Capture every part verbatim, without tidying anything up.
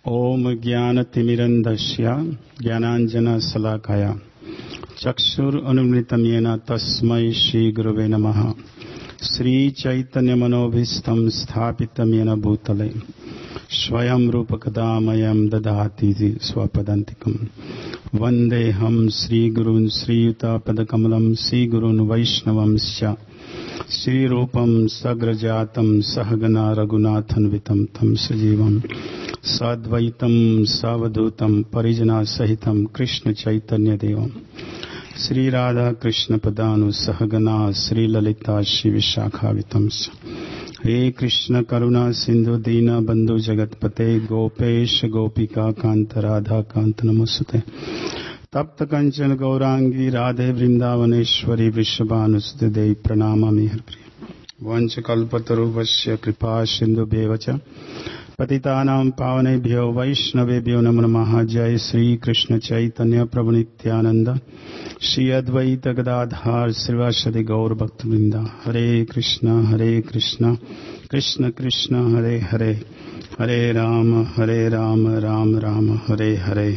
ओम ज्ञानतिमिरन्धस्य ज्ञानाञ्जनशलाकया चक्षुरुन्मिलितं येन तस्मै श्रीगुरवे नमः। श्रीचैतन्यमनोभीष्टं स्थापितं येन भूतले स्वयं रूपकदा मह्यं ददाति स्वपदान्तिकं। वन्देऽहं श्रीगुरून् श्रीयुतपदकमलं श्रीगुरून् वैष्णवंश्च श्रीरूपं सग्रजातं सहगना रघुनाथान्वितं तं सजीवं साद्वैतं सावधूतं परिजना सहितं कृष्ण चैतन्य देवं श्री राधा कृष्ण पदानु सहगना श्री ललिता श्री विशाखावितं। हे कृष्ण करुणा सिंधु दीन बंधु जगतपते गोपेश गोपिका कांत राधा कांत नमोस्तुते। तप्त कंचन गौरांगी राधे वृंदावनेश्वरी वृषभानुसुते देवी प्रणमामि हरिप्रिय। वंशकल्पतरुभ्यश्च कृपा सिन्धुभ्येव च पतितानां पावनेभ्यो वैष्णवेभ्यो नमो नमः। जय श्री कृष्ण चैतन्य प्रभु नित्यानंद श्री अद्वैत गदाधर श्रीवासदि गौर भक्तवृंद। हरे कृष्ण हरे कृष्ण कृष्ण कृष्ण हरे हरे हरे राम हरे राम राम राम हरे हरे।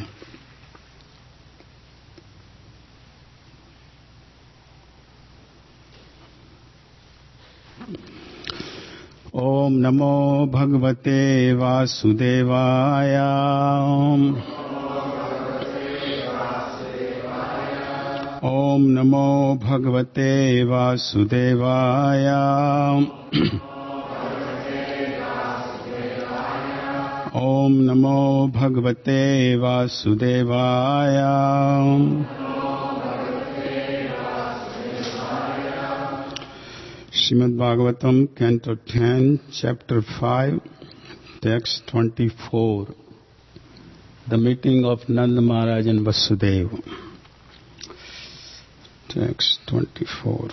ओम नमो भगवते वासुदेवाय। ओम नमो भगवते वासुदेवाय। ओम नमो भगवते वासुदेवाय। Srimad Bhagavatam, Canto ten, Chapter five, Text twenty-four. The meeting of Nanda Maharaj and Vasudeva. Text twenty-four.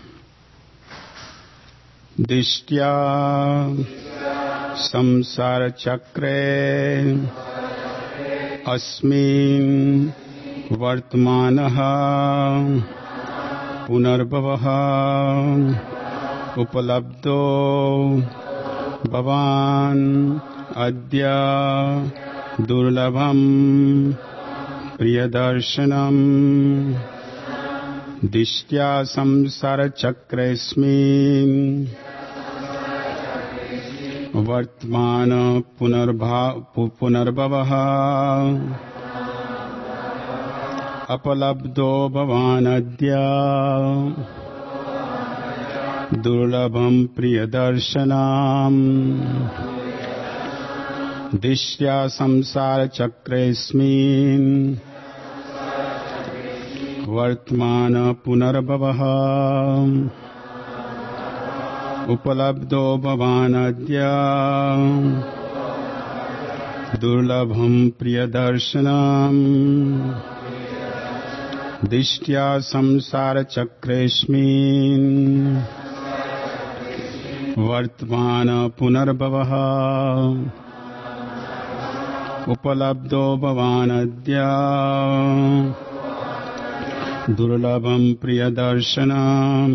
Dishtya samsara chakre asmin vartmanaha punarbhavaha उपलब्धो भवान अद्य दुर्लभम प्रियदर्शनम। दिष्ट्या संसार चक्रेस्मिन् वर्तमान पुनर्भवः अपलब्धो भवान अद्य दुर्लभम प्रियदर्शनम। दिष्ट्या संसार चक्रेस्मिन् वर्तमान पुनर्भवः उपलब्धो भवान् अद्य दुर्लभम प्रियदर्शनम। दिष्ट्या संसार चक्रेस्मिन् वर्तमान पुनर्भवः उपलब्धो भवान् अद्य दुर्लभम प्रियदर्शनम।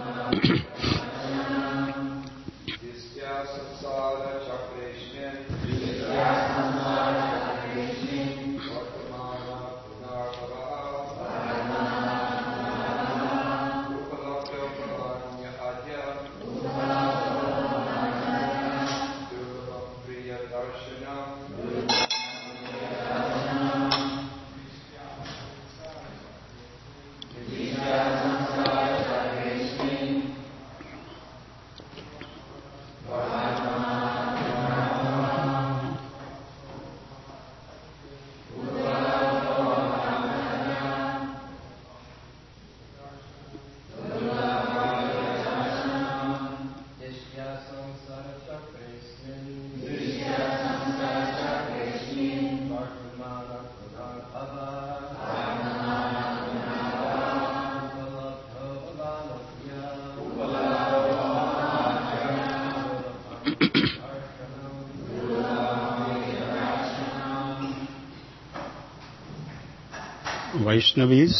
Vaishnavis,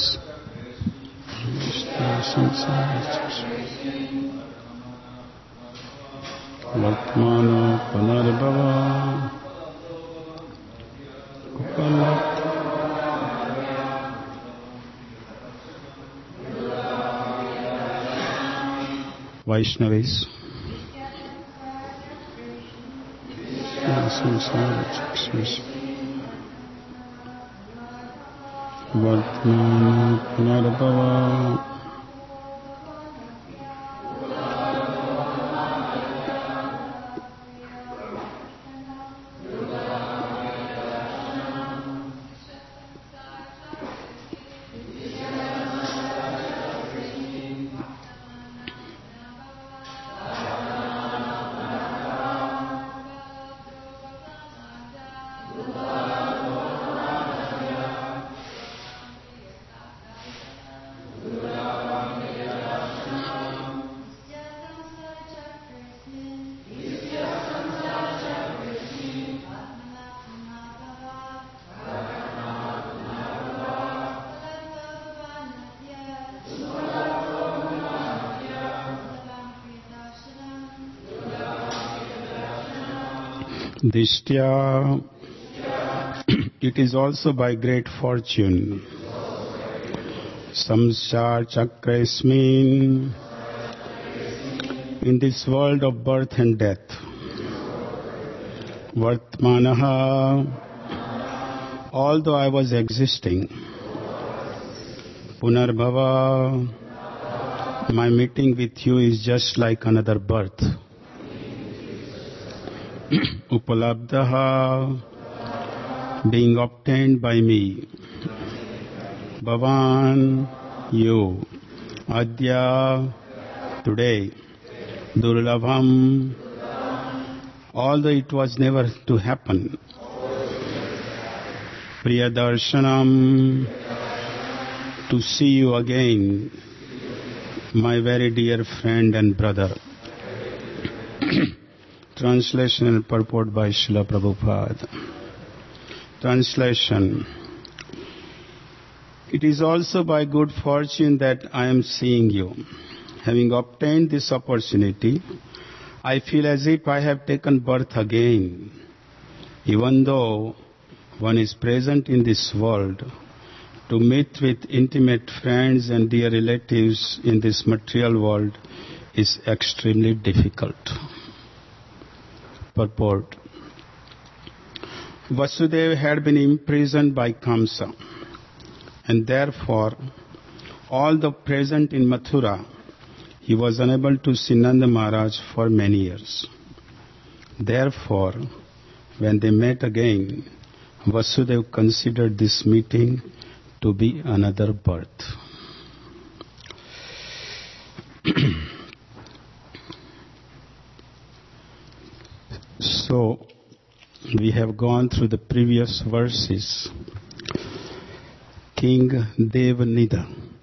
Vartmana Punarbhava Vaishnavis. Vartmana Punarbhava. Dishtya, it is also by great fortune. Samsar Chakrasmin, in this world of birth and death. Vartmanaha, although I was existing. Punarbhava, my meeting with you is just like another birth. Upalabdhaha, being obtained by me. Bhavan, you. Adya, today. Durlabham, although it was never to happen. Priyadarshanam, to see you again, my very dear friend and brother. Translation and purport by Srila Prabhupada. Translation. It is also by good fortune that I am seeing you. Having obtained this opportunity, I feel as if I have taken birth again. Even though one is present in this world, to meet with intimate friends and dear relatives in this material world is extremely difficult. Purport. Vasudeva had been imprisoned by Kamsa, and therefore, although present in Mathura, he was unable to see Nanda Maharaj for many years. Therefore, when they met again, Vasudeva considered this meeting to be another birth. So, we have gone through the previous verses. King Devanida.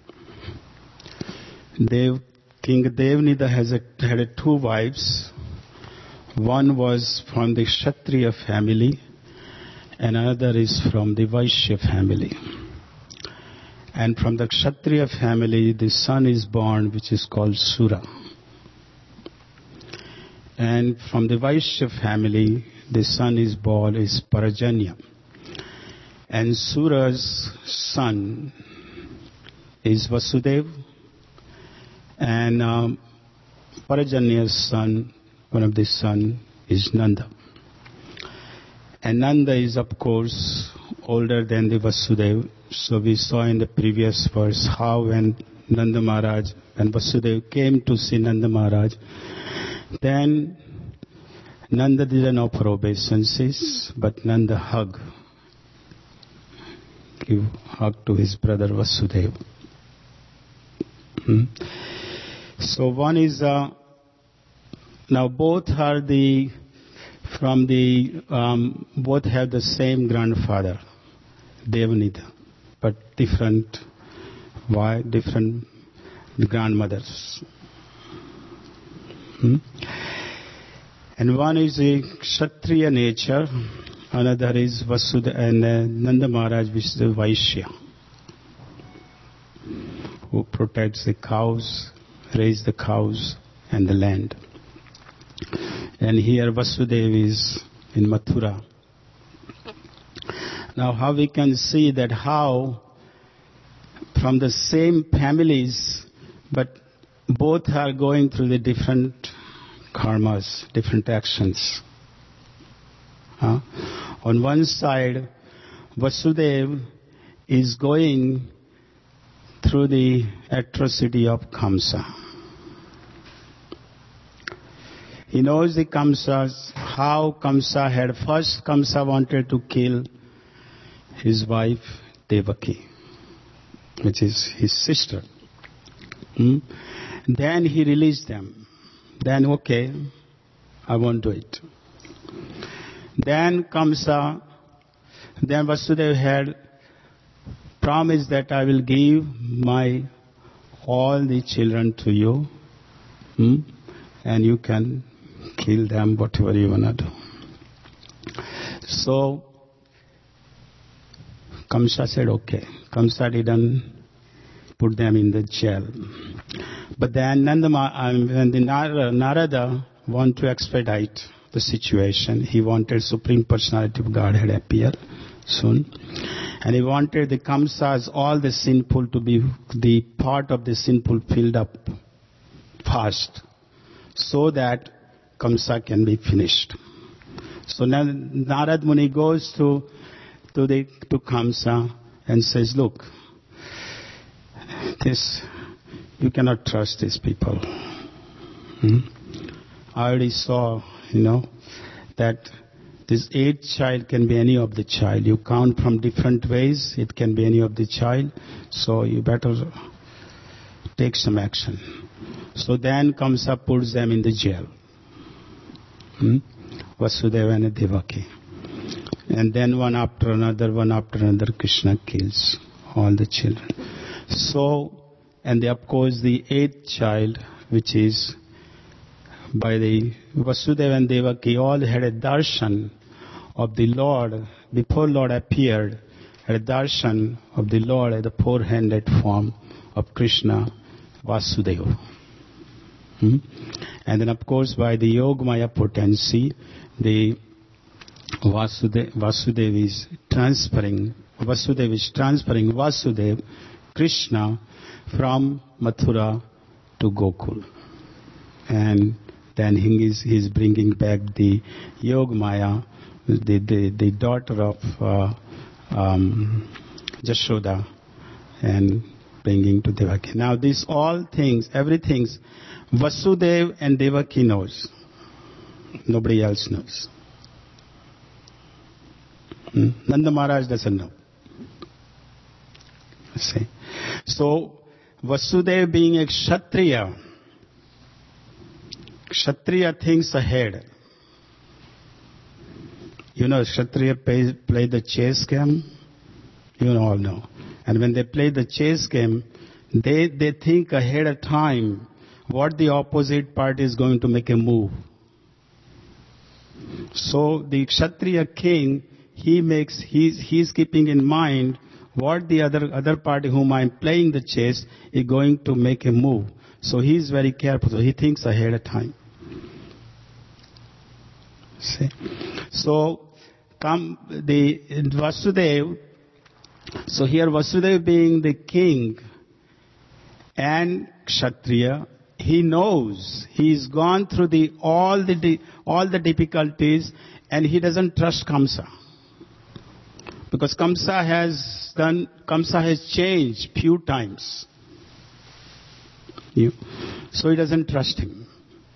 Dev, King Devanida has a, had a two wives. One was from the Kshatriya family, and another is from the Vaishya family. And from the Kshatriya family, the son is born, which is called Sura. And from the Vaishya family, the son is born is Parajanya. And Sura's son is Vasudeva. And um, Parajanya's son, one of the son, is Nanda. And Nanda is, of course, older than the Vasudeva. So we saw in the previous verse how when Nanda Maharaj and Vasudeva came to see Nanda Maharaj, then Nanda didn't offer obeisances, but Nanda hugged, give hug to his brother Vasudeva. Hmm. So one is, uh, now both are the, from the, um, both have the same grandfather, Devanida, but different, why, different grandmothers. Hmm? And one is a Kshatriya nature, another is Vasudeva and uh, Nanda Maharaj, which is a Vaishya, who protects the cows, raise the cows and the land. And here Vasudeva is in Mathura. Now how we can see that how from the same families, but both are going through the different karmas, different actions. Uh, on one side, Vasudeva is going through the atrocity of Kamsa. He knows the Kamsas, how Kamsa had first Kamsa wanted to kill his wife Devaki, which is his sister. Hmm? Then he released them. Then, okay, I won't do it. Then Kamsa, then Vasudeva had promised that I will give my all the children to you, hmm? and you can kill them, whatever you want to do. So Kamsa said, okay. Kamsa didn't put them in the jail. But then Nandama, um, when the Narada wanted to expedite the situation, he wanted Supreme Personality of Godhead appear soon. And he wanted the Kamsas, all the sinful, to be the part of the sinful filled up fast, so that Kamsa can be finished. So now Narad Muni goes to to the to Kamsa and says, look, this you cannot trust these people. Hmm? I already saw, you know, that this eighth child can be any of the child. You count from different ways, it can be any of the child. So you better take some action. So then Kamsa puts them in the jail. Hmm? Vasudeva and Devaki. And then one after another, one after another, Krishna kills all the children. So, and the, of course the eighth child, which is by the Vasudeva and Devaki, all had a darshan of the Lord, before Lord appeared, had a darshan of the Lord at the four-handed form of Krishna, Vasudeva. Hmm? And then of course by the Yogamaya potency, the Vasudeva, Vasudeva is transferring, Vasudeva is transferring Vasudeva, Krishna, from Mathura to Gokul. And then he is, he is bringing back the Yogamaya, the, the, the daughter of uh, um, Jashoda, and bringing to Devaki. Now these all things, everything, Vasudeva and Devaki knows. Nobody else knows. Hmm? Nanda Maharaj doesn't know. See? So Vasudeva being a Kshatriya, Kshatriya thinks ahead. You know, Kshatriya play, play the chess game. You all know. And when they play the chess game, they, they think ahead of time what the opposite party is going to make a move. So the Kshatriya king, he makes, he's, he's keeping in mind what the other, other party whom I'm playing the chess is going to make a move. So he's very careful. So he thinks ahead of time. See? So come the Vasudeva. So here Vasudeva being the king and Kshatriya, he knows he's gone through the all the all the difficulties, and he doesn't trust Kamsa, because Kamsa has done Kamsa has changed few times. You, so he doesn't trust him.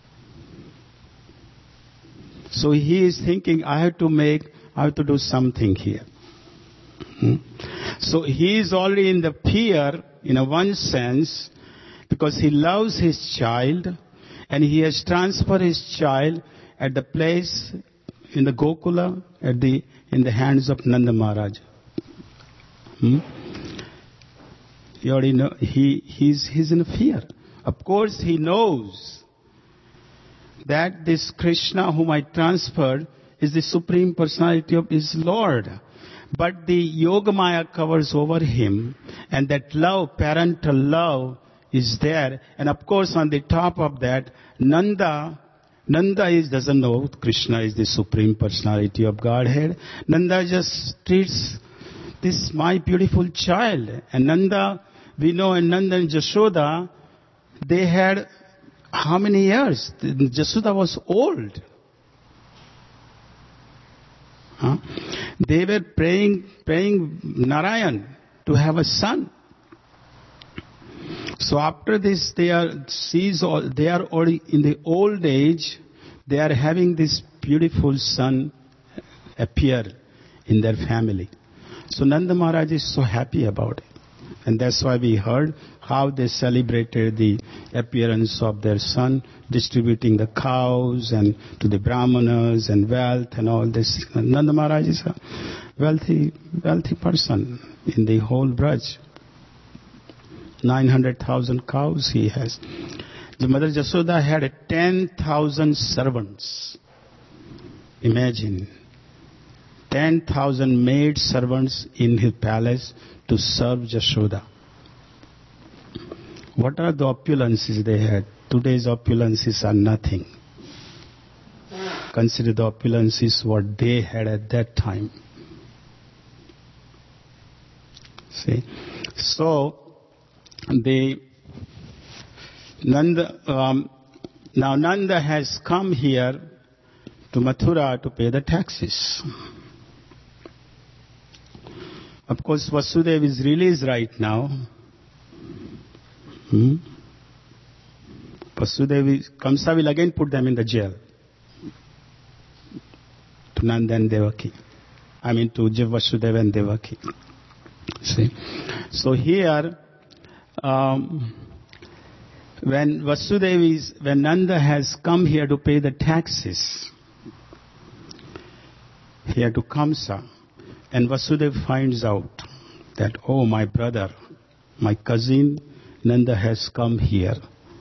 So he is thinking, I have to make, I have to do something here. Hmm? So he is already in the fear, in a one sense, because he loves his child, and he has transferred his child at the place in the Gokula, at the in the hands of Nanda Maharaj. Hmm? You already know he he's he's in fear. Of course, he knows that this Krishna whom I transferred is the Supreme Personality of his Lord. But the Yogamaya covers over him, and that love, parental love, is there. And of course, on the top of that, Nanda, Nanda is, doesn't know Krishna is the Supreme Personality of Godhead. Nanda just treats this my beautiful child. And Nanda, we know, and Nanda and Jashoda, they had how many years? Jasoda was old. Huh? They were praying, praying Narayan to have a son. So after this, they are sees all, they are already in the old age. They are having this beautiful son appear in their family. So Nanda Maharaj is so happy about it, and that's why we heard how they celebrated the appearance of their son, distributing the cows and to the brahmanas and wealth and all this. Nanda Maharaj is a wealthy, wealthy person in the whole Braj. nine hundred thousand cows he has. The Mother Jasoda had ten thousand servants. Imagine. ten thousand maid servants in his palace to serve Jashoda. What are the opulences they had? Today's opulences are nothing. Consider the opulences what they had at that time. See? So, the Nanda, um, now Nanda has come here to Mathura to pay the taxes. Of course, Vasudeva is released right now. Hmm? Vasudeva, Kamsa will again put them in the jail. To Nanda and Devaki. I mean to Vasudeva and Devaki. See? So here, um, when Vasudeva is, when Nanda has come here to pay the taxes, here to Kamsa, and Vasudeva finds out that, oh, my brother, my cousin Nanda has come here.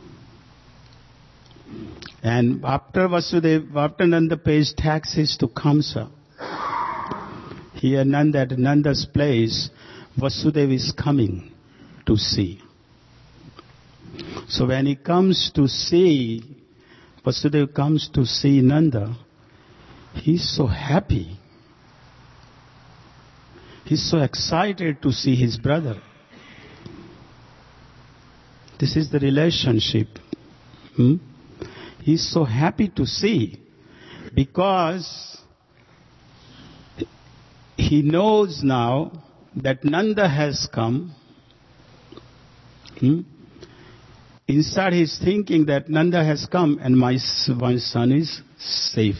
And after Vasudeva, after Nanda pays taxes to Kamsa, here Nanda, at Nanda's place, Vasudeva is coming to see. So when he comes to see, Vasudeva comes to see Nanda, he's so happy. He's so excited to see his brother. This is the relationship. Hmm? He's so happy to see because he knows now that Nanda has come. Hmm? Inside he's thinking that Nanda has come and my, my son is safe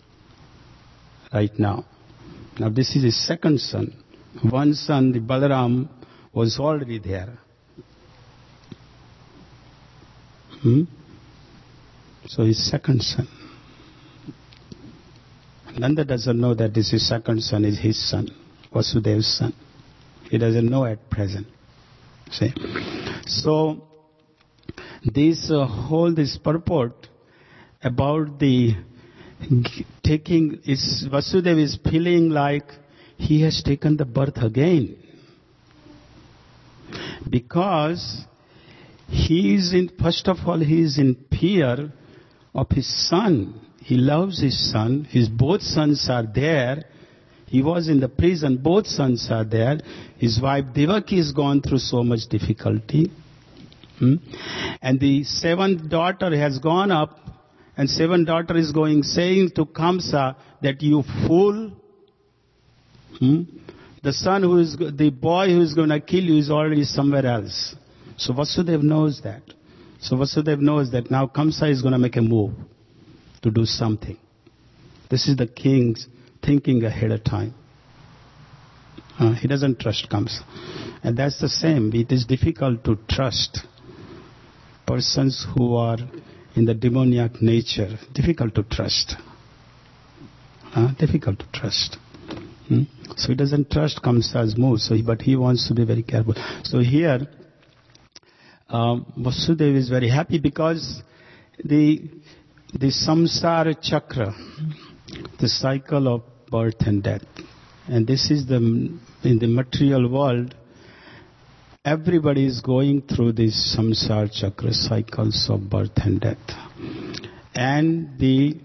right now. Now this is his second son. One son, the Balaram, was already there. Hmm? So his second son. Nanda doesn't know that this his second son is his son, Vasudeva's son. He doesn't know at present. See? So this uh, whole this purport about the taking is Vasudeva is feeling like he has taken the birth again, because he is in, first of all, he is in fear of his son. He loves his son. His both sons are there. He was in the prison. Both sons are there. His wife Devaki has gone through so much difficulty. Hmm? And the seventh daughter has gone up, and seventh daughter is going, saying to Kamsa that you fool. Hmm? The son who is, the boy who is going to kill you is already somewhere else. So Vasudeva knows that. So Vasudeva knows that now Kamsa is going to make a move to do something. This is the king's thinking ahead of time. Uh, he doesn't trust Kamsa. And that's the same. It is difficult to trust persons who are in the demoniac nature. Difficult to trust. Uh, difficult to trust. Hmm? So he doesn't trust Kamsa's move, so he, but he wants to be very careful. So here, um, Vasudeva is very happy because the the samsara chakra, the cycle of birth and death, and this is the in the material world, everybody is going through these samsara chakra cycles of birth and death, and the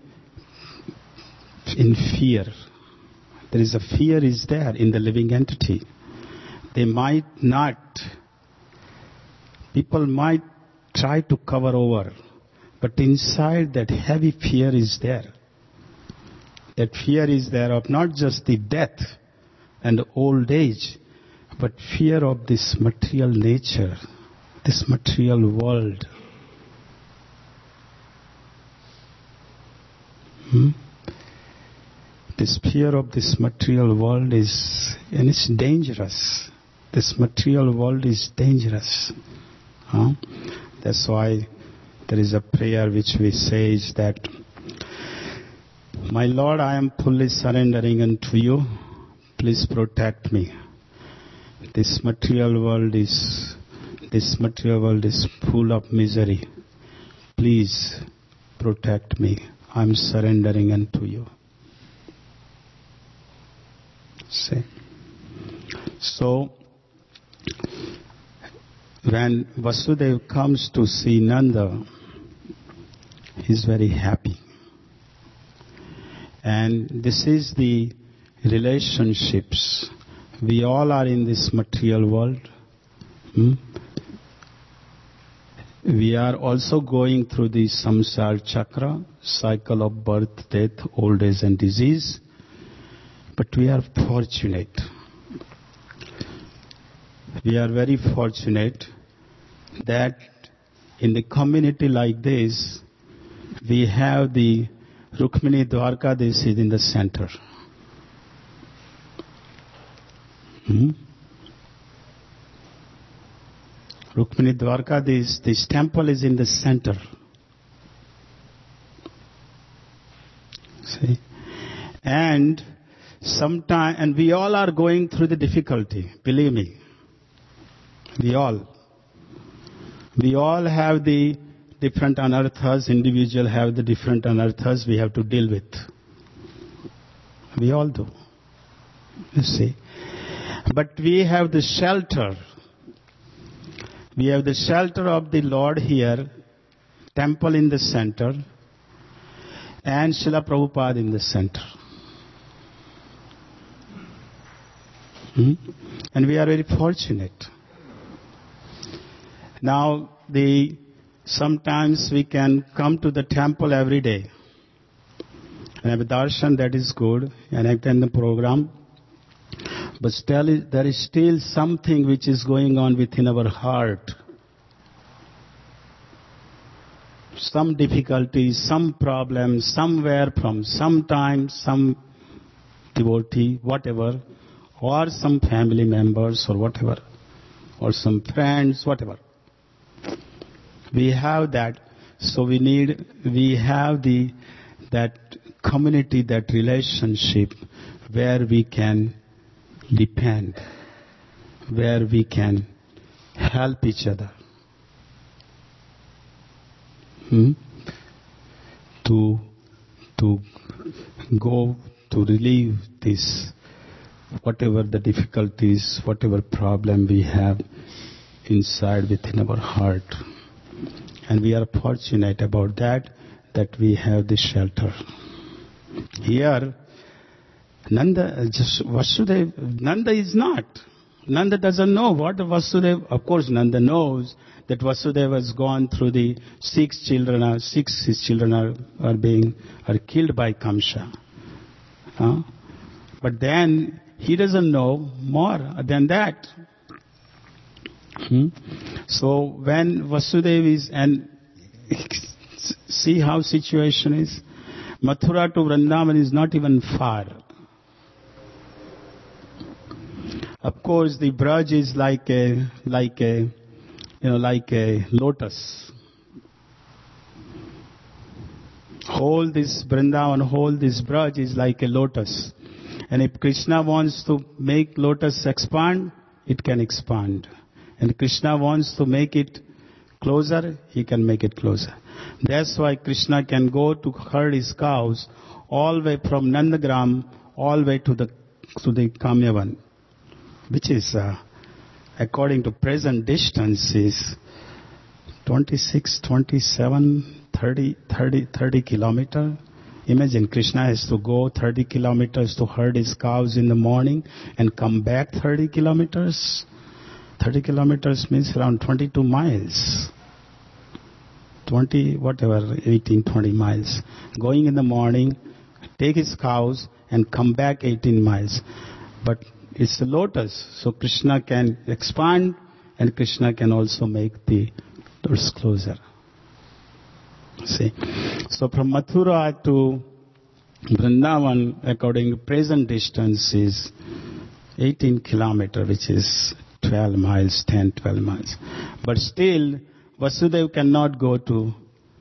in fear. There is a fear is there in the living entity. They might not, people might try to cover over. But inside that heavy fear is there. That fear is there of not just the death and old age, but fear of this material nature, this material world. Hmm? This fear of this material world is, and it's dangerous. This material world is dangerous. Huh? That's why there is a prayer which we say is that, my Lord, I am fully surrendering unto you. Please protect me. This material world is, this material world is full of misery. Please protect me. I am surrendering unto you. See? So, when Vasudeva comes to see Nanda, he's very happy. And this is the relationships. We all are in this material world. Hmm? We are also going through the samsara chakra, cycle of birth, death, old age and disease. But we are fortunate. We are very fortunate that in the community like this, we have the Rukmini Dwarkadesi in the center. Hmm? Rukmini Dwarkadesi, this temple is in the center. See? And sometime, and we all are going through the difficulty, believe me. We all. We all have the different anarthas, individual have the different anarthas we have to deal with. We all do. You see. But we have the shelter. We have the shelter of the Lord here, temple in the center, and Srila Prabhupada in the center. Hmm? And we are very fortunate. Now, the sometimes we can come to the temple every day and have a darshan, that is good, and attend the program. But still, there is still something which is going on within our heart. Some difficulties, some problems, somewhere from sometime, some devotee, whatever, or some family members or whatever, or some friends, whatever. We have that, so we need, we have the, that community, that relationship where we can depend, where we can help each other. Hmm? To, to go to relieve this, whatever the difficulties, whatever problem we have inside within our heart. And we are fortunate about that, that we have this shelter. Here, Nanda, just Vasudeva, Nanda is not. Nanda doesn't know what Vasudeva, of course Nanda knows that Vasudeva has gone through the six children, are, six his children are, are being, are killed by Kamsa. Huh? But then, he doesn't know more than that. Hmm? So when Vasudeva is, and see how situation is, Mathura to Vrindavan is not even far. Of course, the Braj is like a, like a, you know, like a lotus. Whole this Vrindavan, whole this Braj is like a lotus. And if Krishna wants to make lotus expand, it can expand. And Krishna wants to make it closer, he can make it closer. That's why Krishna can go to herd his cows all the way from Nandagram all the way to the to the Kamyavan, which is, uh, according to present distance, is twenty-six, twenty-seven, thirty, thirty, thirty kilometer. Imagine Krishna has to go thirty kilometers to herd his cows in the morning and come back thirty kilometers. thirty kilometers means around twenty-two miles. twenty, whatever, eighteen, twenty miles. Going in the morning, take his cows and come back eighteen miles. But it's a lotus, so Krishna can expand and Krishna can also make the doors closer. See? So from Mathura to Vrindavan, according to present distance, is eighteen kilometers, which is twelve miles, ten, twelve miles. But still, Vasudeva cannot go to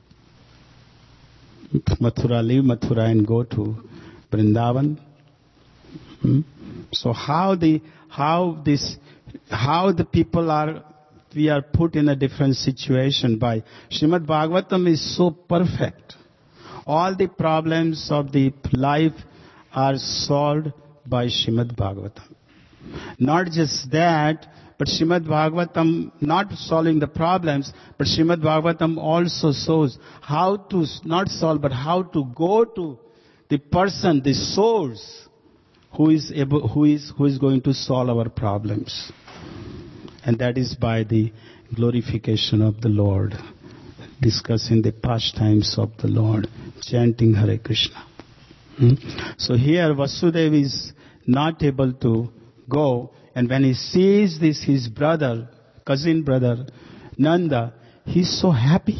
Mathura, leave Mathura and go to Vrindavan. Hmm? So how the how this how the people are we are put in a different situation by Srimad Bhagavatam is so perfect. All the problems of the life are solved by Srimad Bhagavatam. Not just that, but Srimad Bhagavatam not solving the problems, but Srimad Bhagavatam also shows how to not solve, but how to go to the person, the source, who is able, who is who is going to solve our problems. And that is by the glorification of the Lord, discussing the pastimes of the Lord, chanting Hare Krishna. Hmm? So here Vasudeva is not able to go, and when he sees this, his brother, cousin brother, Nanda, he's so happy.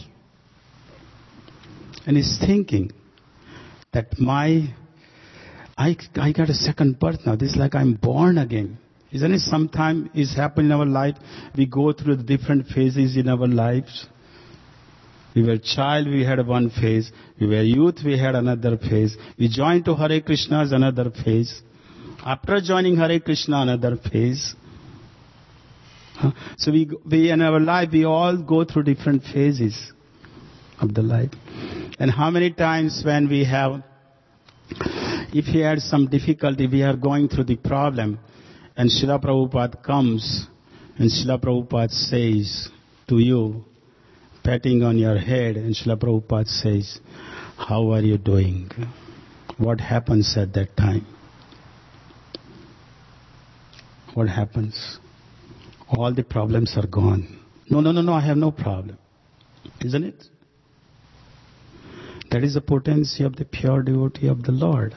And he's thinking that my, I, I got a second birth now. This is like I'm born again. Isn't it sometimes it's happened in our life? We go through the different phases in our lives. We were child, we had one phase. We were youth, we had another phase. We joined to Hare Krishna, another phase. After joining Hare Krishna, another phase. Huh? So we, we in our life, we all go through different phases of the life. And how many times when we have, if we had some difficulty, we are going through the problem, and Srila Prabhupada comes, and Srila Prabhupada says to you, patting on your head, and Srila Prabhupada says, how are you doing? What happens at that time? What happens? All the problems are gone. No, no, no, no, I have no problem. Isn't it? That is the potency of the pure devotee of the Lord.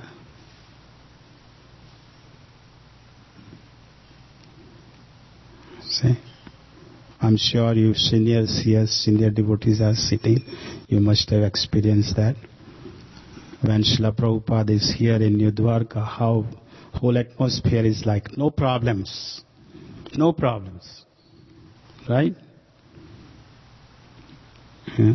See? I'm sure you seniors here, senior devotees are sitting. You must have experienced that. When Srila Prabhupada is here in New Dwarka, how whole atmosphere is like, no problems. No problems. Right? Yeah.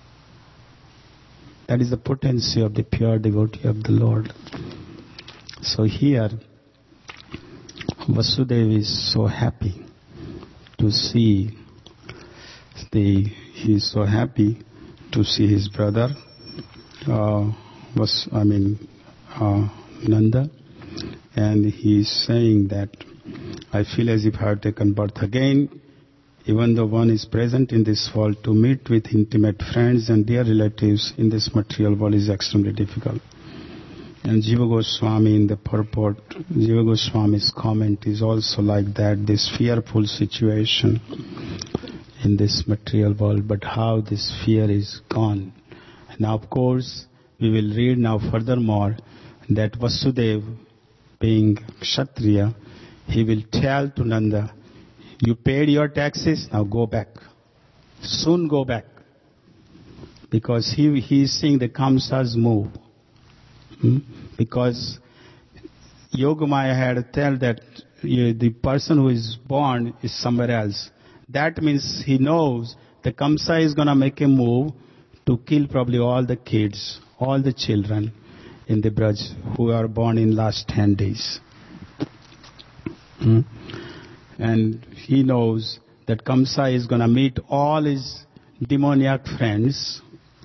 That is the potency of the pure devotee of the Lord. So here, Vasudeva is so happy to see the, he is so happy to see his brother, uh, was, I mean, uh, Nanda, and he is saying that I feel as if I have taken birth again, even though one is present in this world, to meet with intimate friends and dear relatives in this material world is extremely difficult. And Jiva Goswami in the purport, Jiva Goswami's comment is also like that, this fearful situation in this material world, but how this fear is gone. Now of course, we will read now furthermore that Vasudeva, being Kshatriya, he will tell to Nanda, you paid your taxes, now go back. Soon go back. Because he, he is seeing the Kamsa's move. Hmm? Because Yogamaya had tell that you, the person who is born is somewhere else. That means he knows the Kamsa is going to make a move to kill probably all the kids, all the children in the Braj who are born in last ten days. Hmm? And he knows that Kamsa is going to meet all his demoniac friends,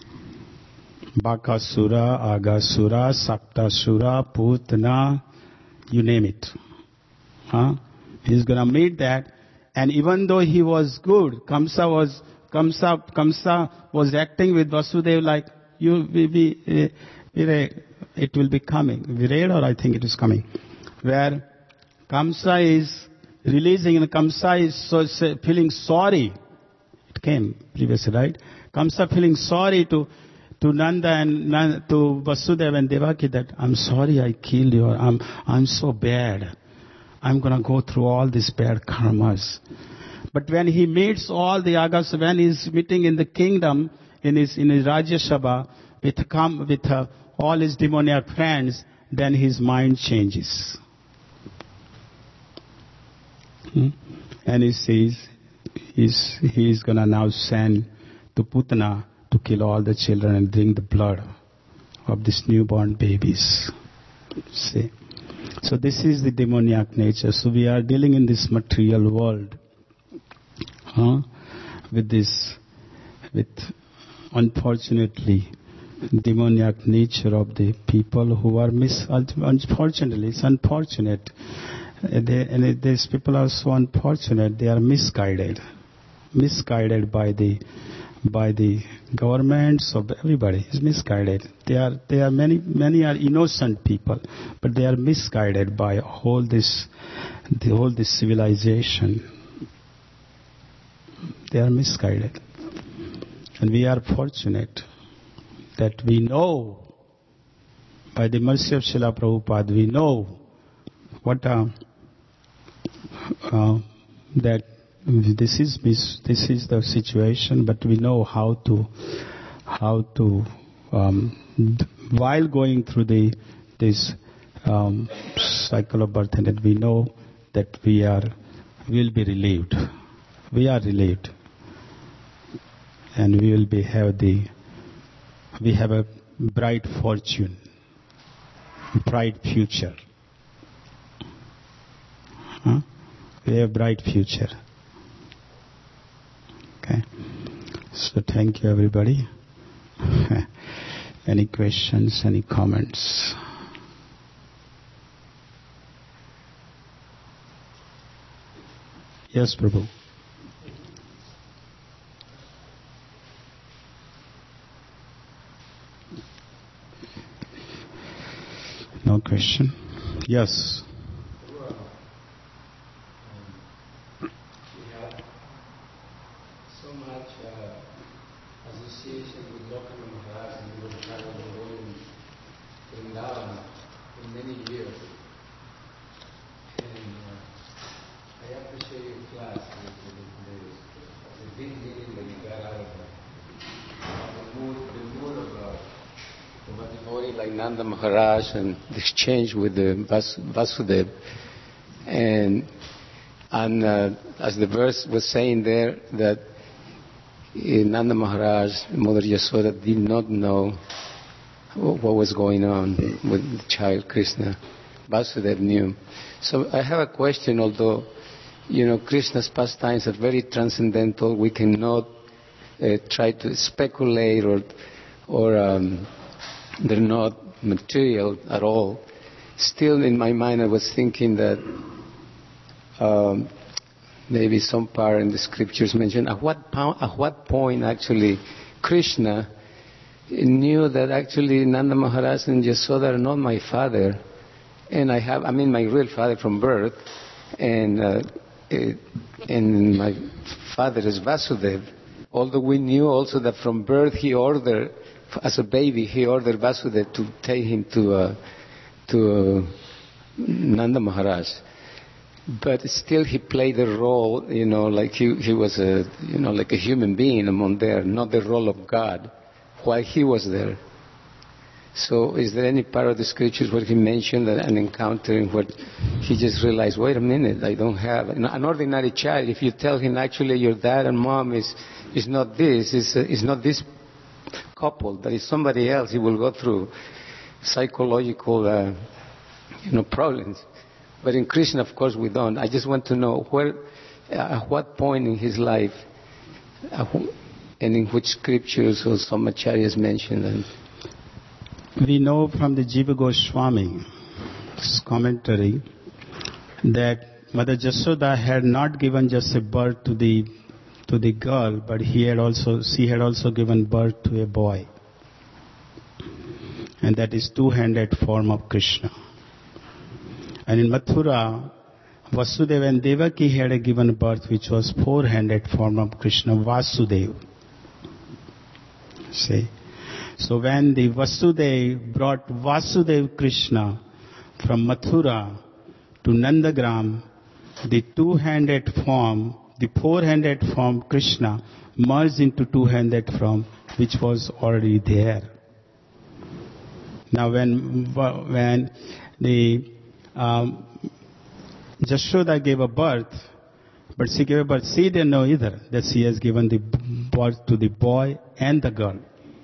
Bakasura, Agasura, Saptasura, Putana, you name it. Huh? He's going to meet that. And even though he was good, Kamsa was Kamsa, Kamsa was acting with Vasudeva like, you, we, we, it will be coming. We read, or I think it is coming. Where Kamsa is releasing, and Kamsa is so, feeling sorry. It came previously, right? Kamsa feeling sorry to to Nanda and Nanda, to Vasudeva and Devaki that I'm sorry I killed you. Or I'm I'm so bad. I'm gonna go through all these bad karmas. But when he meets all the Yagas, when he's meeting in the kingdom, in his in his Rajya Sabha, with come with uh, all his demoniac friends, then his mind changes. Hmm? And he says he's he's gonna now send to Putana to kill all the children and drink the blood of these newborn babies. See? So this is the demoniac nature. So we are dealing in this material world, huh? with this, with unfortunately demoniac nature of the people who are mis. Unfortunately, it's unfortunate. They, and these people are so unfortunate. They are misguided, misguided by the by the governments of everybody is misguided. They are they are many many are innocent people, but they are misguided by all this the whole this civilization. They are misguided, and we are fortunate that we know by the mercy of Srila Prabhupada we know what uh, uh, that. This is this is the situation, but we know how to how to um, while going through the this um, cycle of birth and death, we know that we are will be relieved. We are relieved, and we will be have the we have a bright fortune, bright future. Huh? We have a bright future. Okay. So thank you, everybody. Any questions, any comments? Yes, Prabhu. No question? Yes. Nanda Maharaj and the exchange with the Vas- Vasudeva, and and uh, as the verse was saying there, that uh, Nanda Maharaj, Mother Yasoda, did not know what was going on with the child Krishna. Vasudeva knew. So I have a question. Although you know Krishna's pastimes are very transcendental, we cannot uh, try to speculate or or um, they're not material at all. Still in my mind I was thinking that um, maybe some part in the scriptures mention at what, po- at what point actually Krishna knew that actually Nanda Maharaj and Yasoda are not my father, and I have, I mean my real father from birth, and uh, it, and my father is Vasudeva. Although we knew also that from birth he ordered, as a baby, he ordered Vasudeva to take him to uh, to uh, Nanda Maharaj, but still he played a role, you know, like he he was a you know like a human being among there, not the role of God, while he was there. So, is there any part of the scriptures where he mentioned that an encounter in where he just realized, wait a minute, I don't have an ordinary child. If you tell him actually your dad and mom is is not this, is is not this couple, that is somebody else, he will go through psychological uh, you know problems. But in Krishna, of course, we don't. I just want to know where, uh, at what point in his life, uh, and in which scriptures or some acharyas mentioned that. We know from the Jiva Goswami's commentary that Mother Yasoda had not given just a birth to the to the girl, but he had also she had also given birth to a boy, and that is two-handed form of Krishna. And in Mathura, Vasudeva and Devaki had a given birth which was four-handed form of Krishna, Vasudeva. See? So when the Vasudev brought Vasudev Krishna from Mathura to Nandagram, the two-handed form, the four-handed form Krishna merged into two-handed form which was already there. Now when, when the um, Jashoda gave a birth, but she gave a birth, she didn't know either that she has given the birth to the boy and the girl.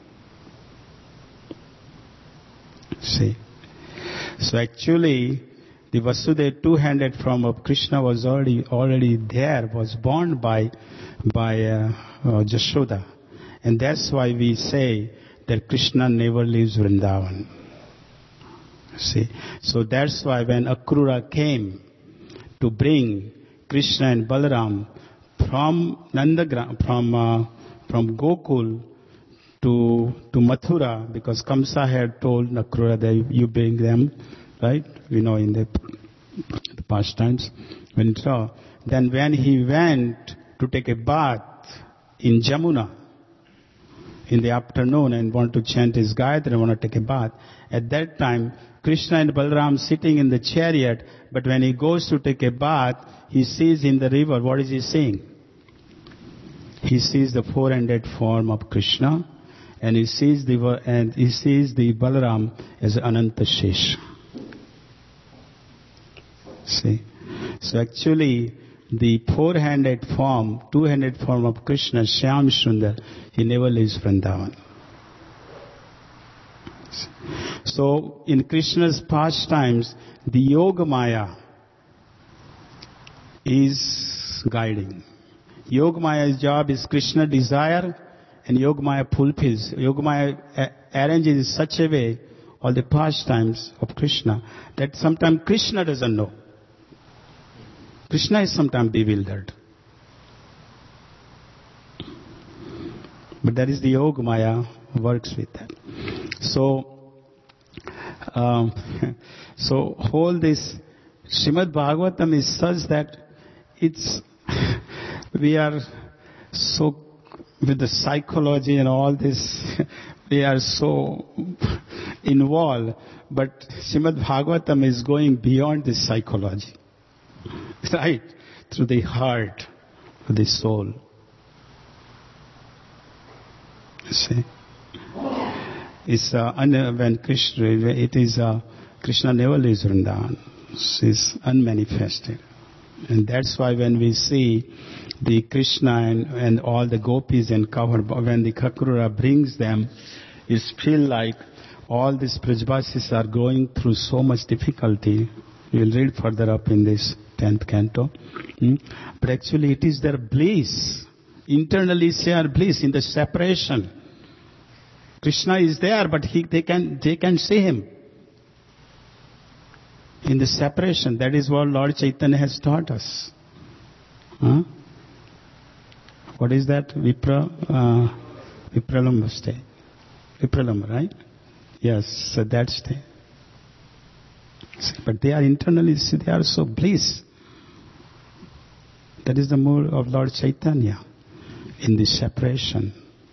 See? So actually, the Vasudeva two-handed form of Krishna was already already there, was born by by uh, uh, Jashoda, and that's why we say that Krishna never leaves Vrindavan. See, so that's why when Akrura came to bring Krishna and Balaram from Nandagram, from uh, from Gokul to to Mathura, because Kamsa had told Akrura that you bring them, right? We know in the, the past times. When so, then when he went to take a bath in Jamuna in the afternoon and want to chant his Gayatri and want to take a bath, at that time Krishna and Balaram sitting in the chariot, but when he goes to take a bath, he sees in the river, what is he seeing? He sees the four-handed form of Krishna, and he sees the and he sees the Balaram as Ananta Shesh. See, so actually the four-handed form, two-handed form of Krishna, Shyam Sundar, he never leaves Vrindavan. So in Krishna's pastimes, the Yoga Maya is guiding. Yoga Maya's job is Krishna desire, and Yoga Maya fulfills. Yoga Maya arranges in such a way all the pastimes of Krishna that sometimes Krishna doesn't know. Krishna is sometimes bewildered. But that is the Yoga Maya works with that. So, um, so whole this Srimad Bhagavatam is such that it's we are so with the psychology and all this, we are so involved. But Srimad Bhagavatam is going beyond this psychology, right? Through the heart, through the soul. You see, it's uh, when Krishna, it is uh, Krishna never leaves Vrindavan. It's unmanifested. And that's why when we see the Krishna and, and all the gopis and cover, when the Akrura brings them, it feels like all these Brajvasis are going through so much difficulty. We'll read further up in this tenth canto. Hmm? But actually it is their bliss. Internally they are bliss in the separation. Krishna is there, but he, they can they can see him. In the separation, that is what Lord Chaitanya has taught us. Huh? What is that? Vipra, uh, Vipralamba state. Vipralamba, right? Yes, so that state. But they are internally, they are so bliss. That is the mood of Lord Chaitanya in the separation.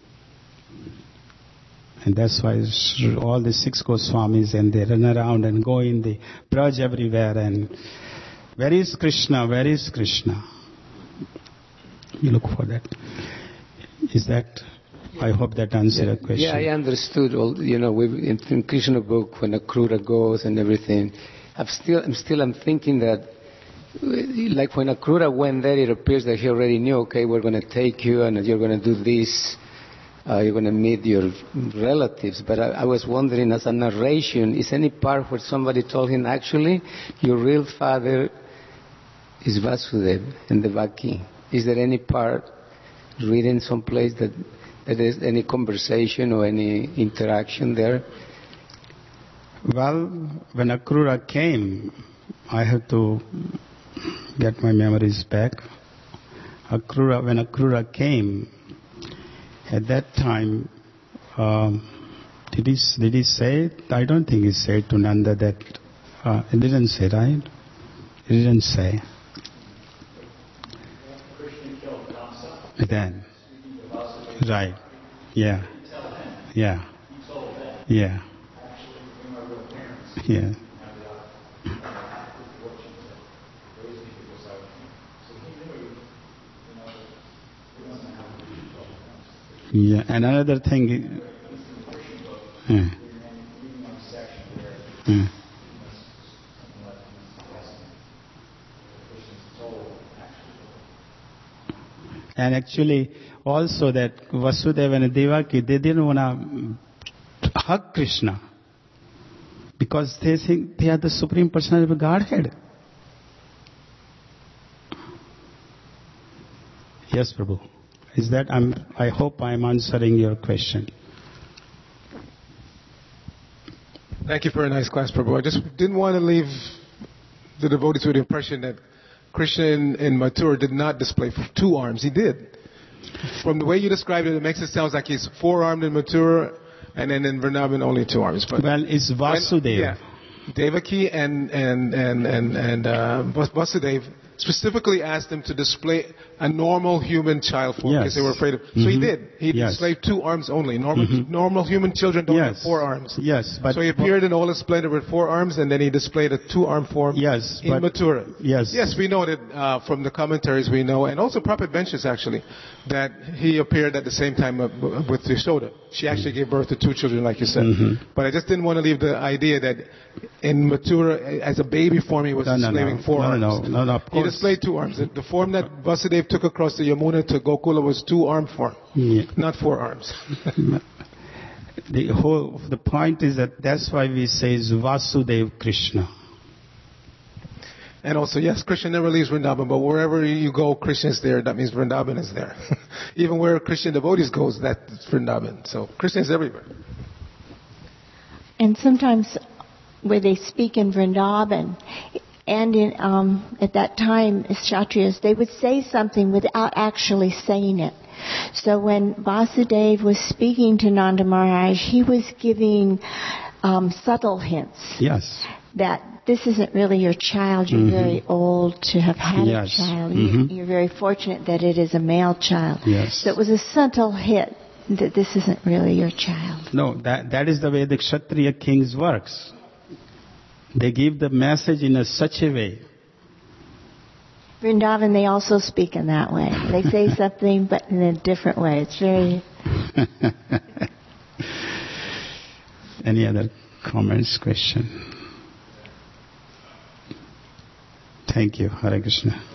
And that's why all the six Goswamis and they run around and go in the Braj everywhere and where is Krishna? Where is Krishna? You look for that. Is that, I hope that answered the question. Yeah, I understood all, you know, we, in, in Krishna book when Akrura goes and everything. I'm still, I'm still, I'm thinking that like when Akrura went there, it appears that he already knew, okay, we're going to take you and you're going to do this. Uh, you're going to meet your relatives. But I, I was wondering, as a narration, is any part where somebody told him, actually, your real father is Vasudeva and Devaki? Is there any part written someplace that, that there's any conversation or any interaction there? Well, when Akrura came, I have to get my memories back. Akrura, when Akrura came, at that time, um, did he did he say? I don't think he said to Nanda that. Uh, he didn't say, right? He didn't say. Then, right? Yeah, Yeah. Yeah. Yeah. Yeah. And another thing. Yeah. Yeah. And actually, also that Vasudeva and Devaki, they didn't want to hug Krishna because they think they are the Supreme Personality of Godhead. Yes, Prabhu. Is that I'm? I hope I'm answering your question. Thank you for a nice class, Prabhu. I just didn't want to leave the devotees with the impression that Krishna in, in Mathura did not display two arms. He did. From the way you described it, it makes it sound like he's four-armed in Mathura, and then in Vrindavan only two arms. But well, it's Vasudeva. Yeah, Devaki and and and and and uh, Vasudeva specifically asked him to display a normal human child form Yes. because they were afraid of. Mm-hmm. So he did. He Yes. displayed two arms only. Normal Mm-hmm. normal human children don't Yes. have four arms. Yes, but So he appeared in all his splendor with four arms, and then he displayed a two-arm form Yes, in but- Mathura. Yes. Yes, we know that uh, from the commentaries we know, and also Prabhupada mentions actually, that he appeared at the same time uh, with Yashoda. She actually gave birth to two children, like you said. Mhm. But I just didn't want to leave the idea that in Mathura, as a baby form, he was No, no, displaying no. four No, arms. no, no, no, of He course. displayed two arms. The, the form that Vasudeva took across the Yamuna to Gokula was two-arm form, Yeah. not four arms. The whole the point is that that's why we say is Vasudeva Krishna. And also, yes, Krishna never leaves Vrindavan, but wherever you go, Krishna is there. That means Vrindavan is there. Even where Christian devotees goes, that's Vrindavan. So Krishna is everywhere. And sometimes where they speak in Vrindavan, and in, um, at that time, as Kshatriyas, they would say something without actually saying it. So when Vasudeva was speaking to Nanda Maharaj, he was giving um, subtle hints Yes. that this isn't really your child. You're Mhm. very old to have had Yes. a child. Mhm. You, you're very fortunate that it is a male child. Yes. So it was a subtle hint that this isn't really your child. No, that that is the way the Kshatriya kings works. They give the message in a such a way. Vrindavan, they also speak in that way. They say something, but in a different way. It's very... Any other comments, question? Thank you. Hare Krishna.